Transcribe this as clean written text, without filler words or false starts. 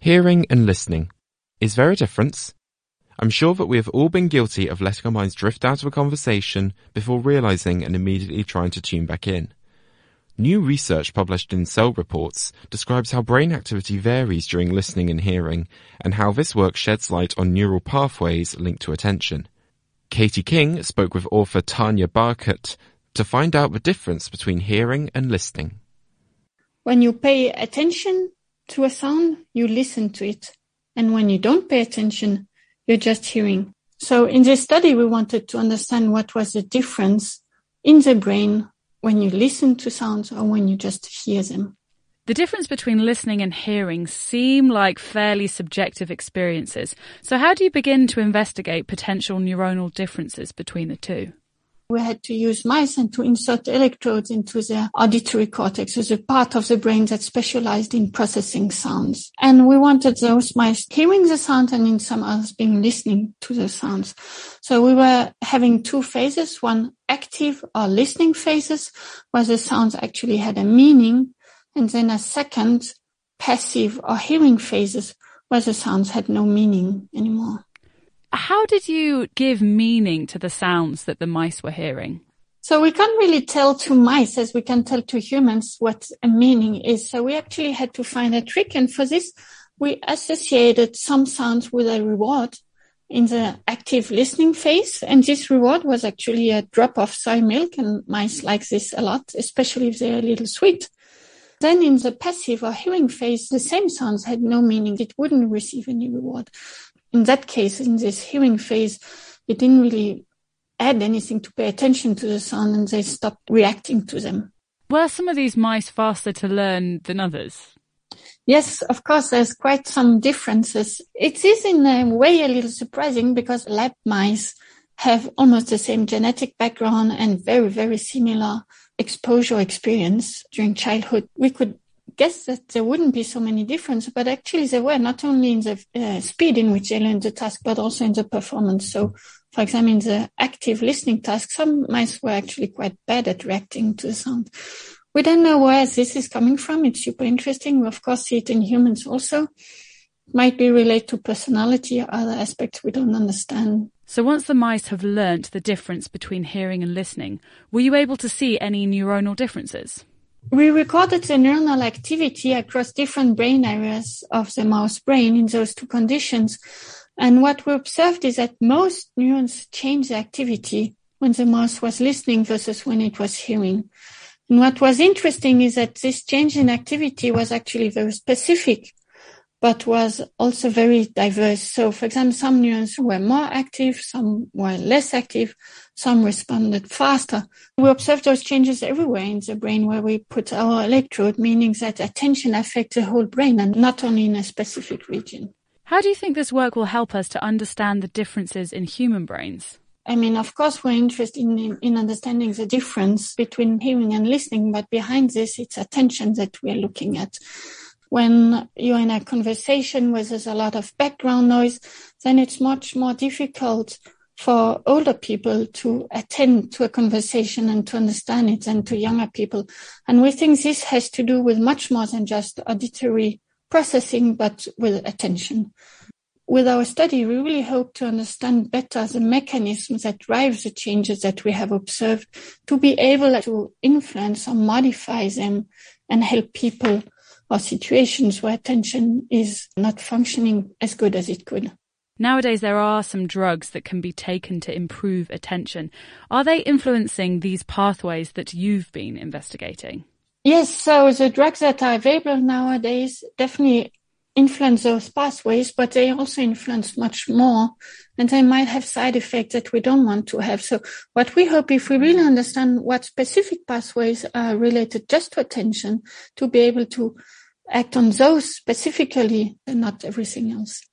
Hearing and listening. Is there a difference? I'm sure that we have all been guilty of letting our minds drift out of a conversation before realizing and immediately trying to tune back in. New research published in Cell Reports describes how brain activity varies during listening and hearing, and how this work sheds light on neural pathways linked to attention. Katie King spoke with author Tanya Barkat to find out the difference between hearing and listening. When you pay attention to a sound, you listen to it. And when you don't pay attention, you're just hearing. So in this study, we wanted to understand what was the difference in the brain when you listen to sounds or when you just hear them. The difference between listening and hearing seem like fairly subjective experiences. So how do you begin to investigate potential neuronal differences between the two? We had to use mice and to insert electrodes into the auditory cortex, so the part of the brain that specialized in processing sounds. And we wanted those mice hearing the sound and in some others being listening to the sounds. So we were having two phases, one active or listening phases, where the sounds actually had a meaning, and then a second passive or hearing phases, where the sounds had no meaning anymore. How did you give meaning to the sounds that the mice were hearing? So we can't really tell to mice as we can tell to humans what a meaning is. So we actually had to find a trick. And for this, we associated some sounds with a reward in the active listening phase. And this reward was actually a drop of soy milk. And mice like this a lot, especially if they're a little sweet. Then in the passive or hearing phase, the same sounds had no meaning. It wouldn't receive any reward. In that case, in this hearing phase, it didn't really add anything to pay attention to the sound and they stopped reacting to them. Were some of these mice faster to learn than others? Yes, of course, there's quite some differences. It is in a way a little surprising because lab mice have almost the same genetic background and very, very similar exposure experience during childhood. We could guess that there wouldn't be so many differences, but actually there were, not only in the speed in which they learned the task, but also in the performance. So, for example, in the active listening task, some mice were actually quite bad at reacting to the sound. We don't know where this is coming from. It's super interesting. We, of course, see it in humans also. It might be related to personality or other aspects we don't understand. So once the mice have learnt the difference between hearing and listening, were you able to see any neuronal differences? We recorded the neuronal activity across different brain areas of the mouse brain in those two conditions. And what we observed is that most neurons changed the activity when the mouse was listening versus when it was hearing. And what was interesting is that this change in activity was actually very specific, but was also very diverse. So, for example, some neurons were more active, some were less active, some responded faster. We observed those changes everywhere in the brain where we put our electrode, meaning that attention affects the whole brain and not only in a specific region. How do you think this work will help us to understand the differences in human brains? I mean, of course, we're interested in understanding the difference between hearing and listening, but behind this, it's attention that we're looking at. When you're in a conversation where there's a lot of background noise, then it's much more difficult for older people to attend to a conversation and to understand it than to younger people. And we think this has to do with much more than just auditory processing, but with attention. With our study, we really hope to understand better the mechanisms that drive the changes that we have observed, to be able to influence or modify them and help people or situations where attention is not functioning as good as it could. Nowadays, there are some drugs that can be taken to improve attention. Are they influencing these pathways that you've been investigating? Yes, so the drugs that are available nowadays definitely influence those pathways, but they also influence much more, and they might have side effects that we don't want to have. So what we hope, if we really understand what specific pathways are related just to attention, to be able to act on those specifically and not everything else.